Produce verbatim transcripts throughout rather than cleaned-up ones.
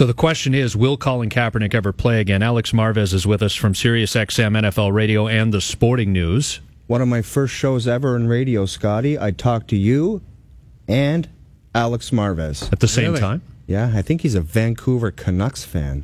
So the question is, will Colin Kaepernick ever play again? Alex Marvez is with us from SiriusXM N F L Radio and the Sporting News. One of my first shows ever in radio, Scotty. I talked to you and Alex Marvez. At the same Really? time? Yeah, I think he's a Vancouver Canucks fan.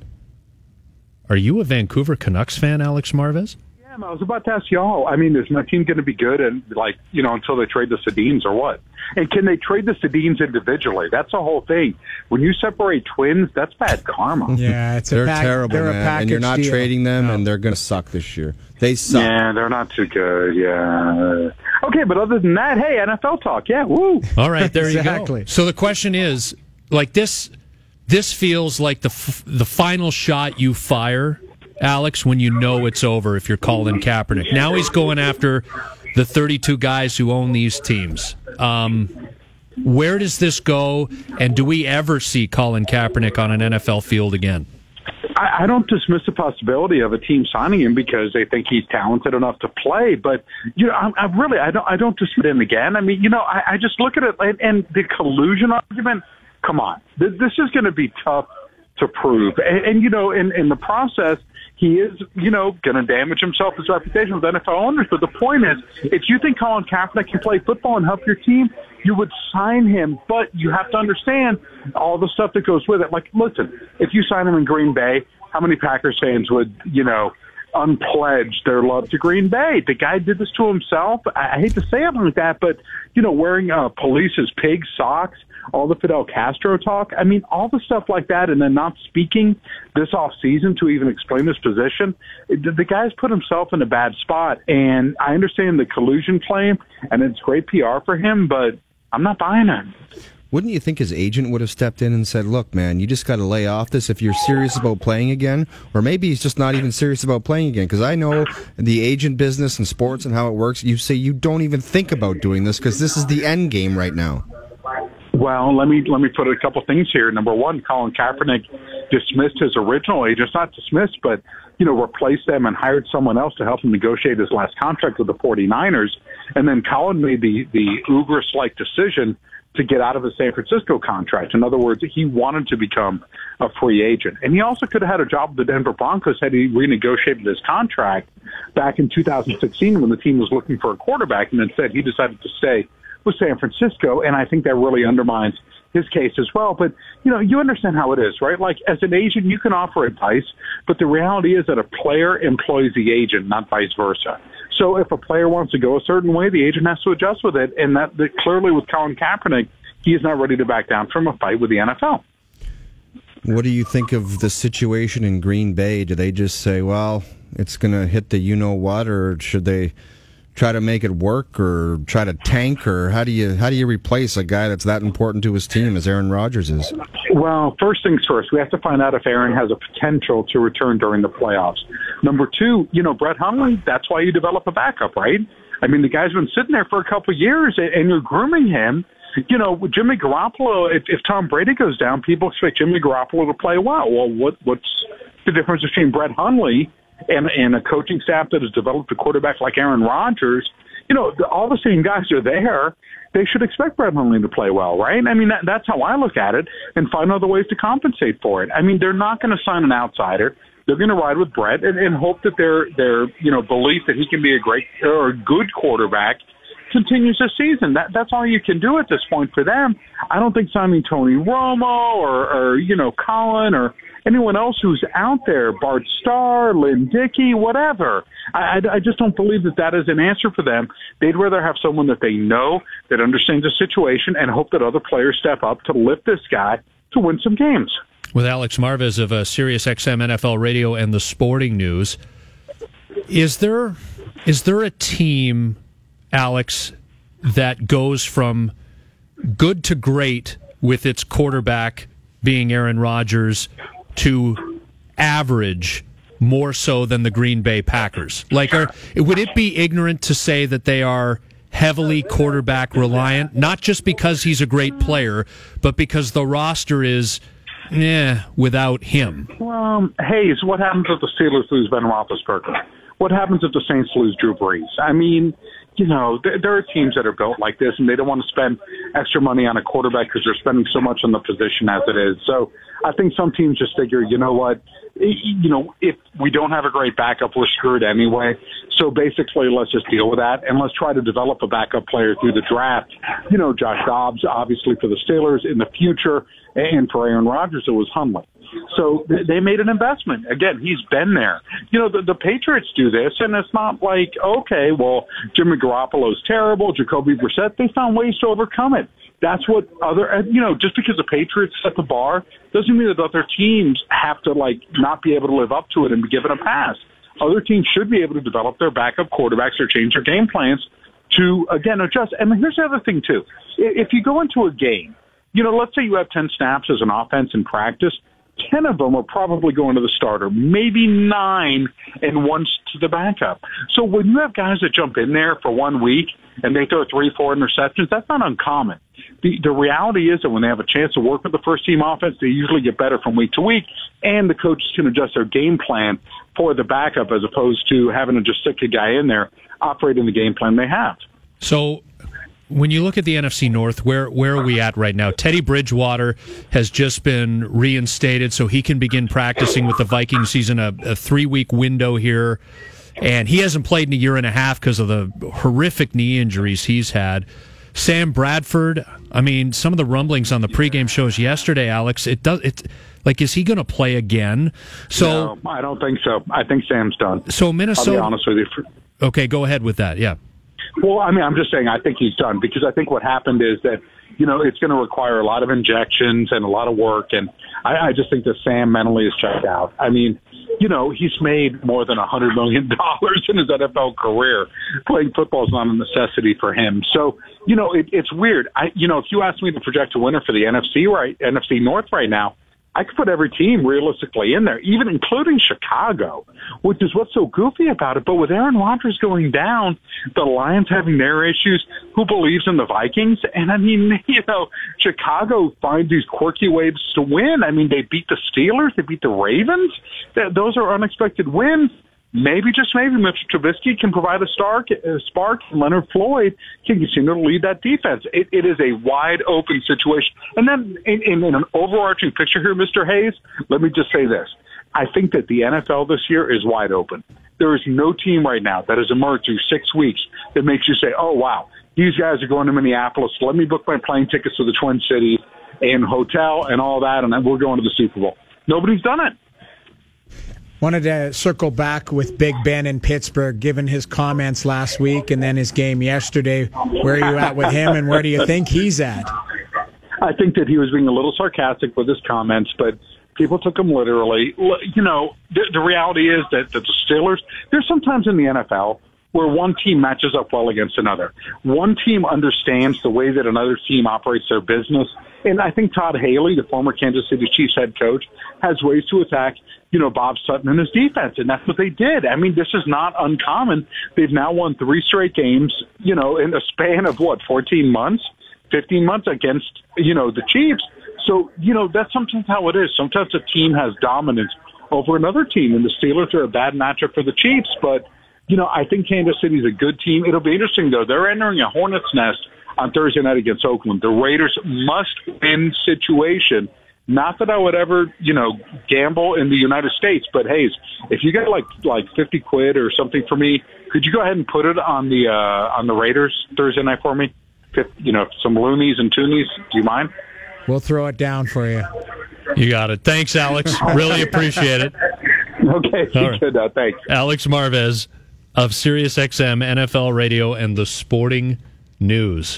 Are you a Vancouver Canucks fan, Alex Marvez? Yeah, I was about to ask y'all. I mean, is my team going to be good and like you know until they trade the Sedins or what? And can they trade the Sedins individually? That's the whole thing. When you separate twins, that's bad karma. Yeah, it's a They're pack- terrible, they're a man. And you're not package deal. trading them, No. and they're going to suck this year. They suck. Yeah, they're not too good. Yeah. Okay, but other than that, hey, N F L talk. Yeah, woo. All right, there Exactly. you go. So the question is, like this, this feels like the f- the final shot you fire, Alex, when you know it's over. If you're Colin Kaepernick, now he's going after the thirty-two guys who own these teams. Um, where does this go? And do we ever see Colin Kaepernick on an N F L field again? I, I don't dismiss the possibility of a team signing him because they think he's talented enough to play. But you know, I, I really, I don't, I don't dismiss him again. I mean, you know, I, I just look at it and, and the collusion argument. Come on, this, this is going to be tough to prove. And, and you know, in, in the process, he is, you know, going to damage himself, his reputation with N F L owners. But the point is, if you think Colin Kaepernick can play football and help your team, you would sign him. But you have to understand all the stuff that goes with it. Like, listen, if you sign him in Green Bay, how many Packers fans would, you know, unpledge their love to Green Bay? The guy did this to himself. I, I hate to say it like that, but, you know, wearing uh, police's pig socks, all the Fidel Castro talk. I mean, all the stuff like that, and then not speaking this off season to even explain his position. It, the guy's put himself in a bad spot, and I understand the collusion claim, and it's great P R for him, but I'm not buying it. Wouldn't you think his agent would have stepped in and said, look, man, you just got to lay off this if you're serious about playing again? Or maybe he's just not even serious about playing again. Because I know the agent business and sports and how it works, you say you don't even think about doing this because this is the end game right now. Well, let me let me put a couple things here. Number one, Colin Kaepernick dismissed his original agents, not dismissed, but, you know, replaced them and hired someone else to help him negotiate his last contract with the 49ers. And then Colin made the, the Ugris-like decision to get out of his San Francisco contract. In other words, he wanted to become a free agent. And he also could have had a job with the Denver Broncos had he renegotiated his contract back in two thousand sixteen when the team was looking for a quarterback, and instead he decided to stay with San Francisco, and I think that really undermines his case as well. But, you know, you understand how it is, right? Like, as an agent, you can offer advice, but the reality is that a player employs the agent, not vice versa. So if a player wants to go a certain way, the agent has to adjust with it, and that, that clearly with Colin Kaepernick, he is not ready to back down from a fight with the N F L. What do you think of the situation in Green Bay? Do they just say, well, it's going to hit the you-know-what, or should they try to make it work or try to tank, or how do you how do you replace a guy that's that important to his team as Aaron Rodgers is? Well, first things first, we have to find out if Aaron has a potential to return during the playoffs. Number two, you know, Brett Hundley, that's why you develop a backup, right? I mean, the guy's been sitting there for a couple of years, and you're grooming him. You know, Jimmy Garoppolo, if, if Tom Brady goes down, people expect Jimmy Garoppolo to play well. Well, what what's the difference between Brett Hundley and, and a coaching staff that has developed a quarterback like Aaron Rodgers? You know, the, all the same guys are there. They should expect Brett Hundley to play well, right? I mean, that, that's how I look at it, and find other ways to compensate for it. I mean, they're not going to sign an outsider. They're going to ride with Brett and, and hope that their their you know belief that he can be a great or a good quarterback continues this season. That that's all you can do at this point for them. I don't think signing Tony Romo or, or you know Colin or anyone else who's out there, Bart Starr, Lynn Dickey, whatever. I, I, I just don't believe that that is an answer for them. They'd rather have someone that they know, that understands the situation, and hope that other players step up to lift this guy to win some games. With Alex Marvez of uh, SiriusXM N F L Radio and the Sporting News, is there is there a team, Alex, that goes from good to great with its quarterback being Aaron Rodgers to average more so than the Green Bay Packers? Like, are, would it be ignorant to say that they are heavily quarterback reliant, not just because he's a great player, but because the roster is, eh, without him? Well, Hayes, what happens if the Steelers lose Ben Roethlisberger? What happens if the Saints lose Drew Brees? I mean, you know, there, there are teams that are built like this, and they don't want to spend extra money on a quarterback because they're spending so much on the position as it is. So I think some teams just figure, you know what, you know, if we don't have a great backup, we're screwed anyway. So basically, let's just deal with that, and let's try to develop a backup player through the draft. You know, Josh Dobbs, obviously, for the Steelers in the future, and for Aaron Rodgers, it was Hundley. So they made an investment. Again, he's been there. You know, the, the Patriots do this, and it's not like, okay, well, Jimmy Garoppolo's terrible, Jacoby Brissett, they found ways to overcome it. That's what other, you know, just because the Patriots set the bar doesn't mean that other teams have to, like, not be able to live up to it and be given a pass. Other teams should be able to develop their backup quarterbacks or change their game plans to, again, adjust. And here's the other thing, too. If you go into a game, you know, let's say you have ten snaps as an offense in practice, ten of them are probably going to the starter, maybe nine and one to the backup. So when you have guys that jump in there for one week and they throw three, four interceptions, that's not uncommon. The, the reality is that when they have a chance to work with the first team offense, they usually get better from week to week, and the coaches can adjust their game plan for the backup as opposed to having to just stick a guy in there operating the game plan they have. So when you look at the N F C North, where where are we at right now? Teddy Bridgewater has just been reinstated, so he can begin practicing with the Vikings. He's in a, a three-week window here, and he hasn't played in a year and a half because of the horrific knee injuries he's had. Sam Bradford, I mean, some of the rumblings on the pregame shows yesterday, Alex, it does it like is he going to play again? So no, I don't think so. I think Sam's done. So Minnesota. I'll be honest with you. Okay, go ahead with that. Yeah. Well, I mean, I'm just saying I think he's done because I think what happened is that, you know, it's going to require a lot of injections and a lot of work. And I, I just think that Sam mentally is checked out. I mean, you know, he's made more than one hundred million dollars in his N F L career. Playing football is not a necessity for him. So, you know, it, it's weird. I, you know, if you ask me to project a winner for the N F C right, N F C North right now, I could put every team realistically in there, even including Chicago, which is what's so goofy about it. But with Aaron Rodgers going down, the Lions having their issues, who believes in the Vikings? And, I mean, you know, Chicago finds these quirky ways to win. I mean, they beat the Steelers. They beat the Ravens. Those are unexpected wins. Maybe, just maybe, Mister Trubisky can provide a spark, a spark and Leonard Floyd can continue to lead that defense. It, it is a wide-open situation. And then in, in, in an overarching picture here, Mister Hayes, let me just say this. I think that the N F L this year is wide open. There is no team right now that has emerged through six weeks that makes you say, oh, wow, these guys are going to Minneapolis. Let me book my plane tickets to the Twin Cities and hotel and all that, and then we're going to the Super Bowl. Nobody's done it. Wanted to circle back with Big Ben in Pittsburgh, given his comments last week and then his game yesterday. Where are you at with him, and where do you think he's at? I think that he was being a little sarcastic with his comments, but people took him literally. You know, the, the reality is that, that the Steelers, there's sometimes in the N F L where one team matches up well against another. One team understands the way that another team operates their business. And I think Todd Haley, the former Kansas City Chiefs head coach, has ways to attack, you know, Bob Sutton and his defense. And that's what they did. I mean, this is not uncommon. They've now won three straight games, you know, in a span of what, fourteen months, fifteen months against, you know, the Chiefs. So, you know, that's sometimes how it is. Sometimes a team has dominance over another team, and the Steelers are a bad matchup for the Chiefs. But, you know, I think Kansas City is a good team. It'll be interesting, though. They're entering a hornet's nest on Thursday night against Oakland. The Raiders must-win situation. Not that I would ever, you know, gamble in the United States, but hey, if you got like like fifty quid or something for me, could you go ahead and put it on the uh, on the Raiders Thursday night for me? You know, some loonies and toonies. Do you mind? We'll throw it down for you. You got it. Thanks, Alex. Really appreciate it. Okay, right. Good. Uh, thanks. Alex Marvez of SiriusXM, N F L Radio, and the Sporting News.